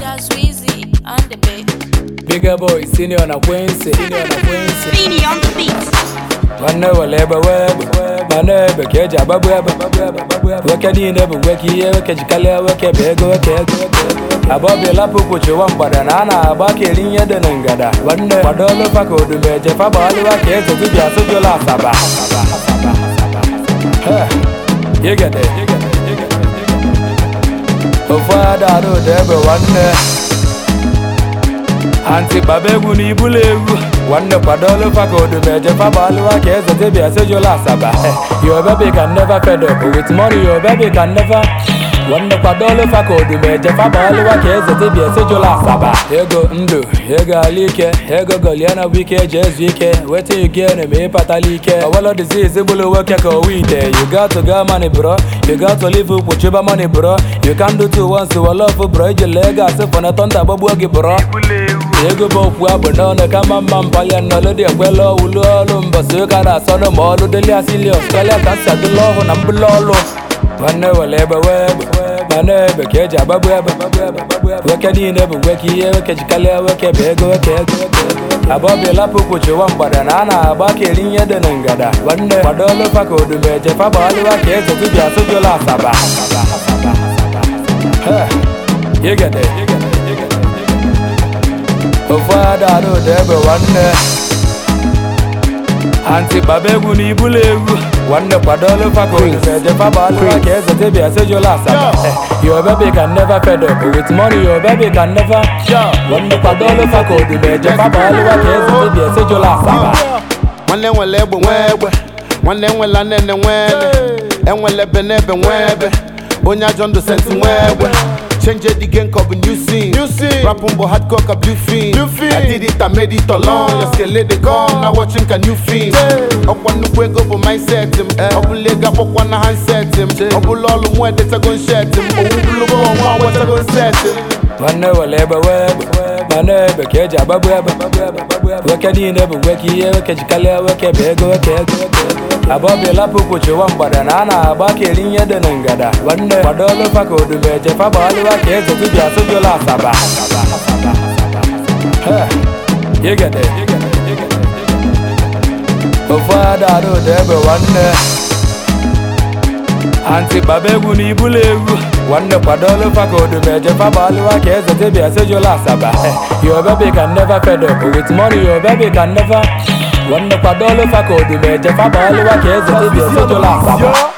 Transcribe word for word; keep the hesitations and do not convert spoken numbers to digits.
Just Weezy on the beat. Bigger boy, senior na Quincy, senior na Quincy. Beanie on the beat. One never labor web, my never catch a babu, work at the never work here, work at Kalia, work at Bego, work at Above the Lapu, put you one banana, back in the Nangada. One day, Padolo Paco, the Beja Fabali, work at the Piazza de la Saba. You get it, you get it, you get it. Oh, father, I don't ever wonder. Anti babegu ni bulegu Wanda padolo fako du beje fabalu wa keza tebi asejo la saba Your baby can never fed up with money, your baby can never Wanda padolo fako du beje fabalu wa keza tebi asejo la saba Ego ndu, ego alike, ego goliana wike, just wike Wete you get me patalike Awalo disease, bulu wake ko wite You got to get money bro, you got to live with your money bro You can't do two once, you love bro, you leg as if on a tonta babu bro Ego bofu abonona kama mampaya nalodi akwelo ulu olu mbasu kana sono molu deli asili Australia kansa dulo na mbulolo Wane waleba webe Manebe keja babu webe Weke di nebe weki ye weke jikale weke bego weke Abobi lapu kuchi wambada nana abake linye denengada Wane padolo fako dubeje fabali wake eze tibia sujo la saba You get it, you get it, you get it Oh father, I don't ever wonder. Anti babegu ni bulegu Wanda padolo fako Seje fabalu wa keza tebi asejo la saba Your baby can never fed up with money, your baby can never Wanda padolo fako Beje fabalu wa keza tebi asejo la saba Wane wele bu webe Wane wele nene wele Enwele benebe webe Onya jondo senti webe Change the game, copy new scene. New scene. Rapping but hardcore, a blue fiend. Blue fiend. I did it, I made it alone. Your scale let it go. Now watching a new fiend. Up on the wake up for mindset him. Up on leg up on the handset him. Up on all the one that's a gun shot him. Oh, look on one what's a gun set him. One never labor web. My never catch a babu web. Work at the never work here, work at Kalia, work at Bego, work at Above the Lapu put you one banana, back in the Nangada. One day, Padolo Paco, the Beja Fabali, wa keza tebi asejo la saba You get it, you get it, you get it Oh father, I don't ever wonder. Anti babegu ni bulegu Wanda padolo fako du beje fabali wa keza tebi asejo la saba Your baby can never fed up with money, your baby can never Wanda padolo fako du beje fabali wa keza tebi asejo la saba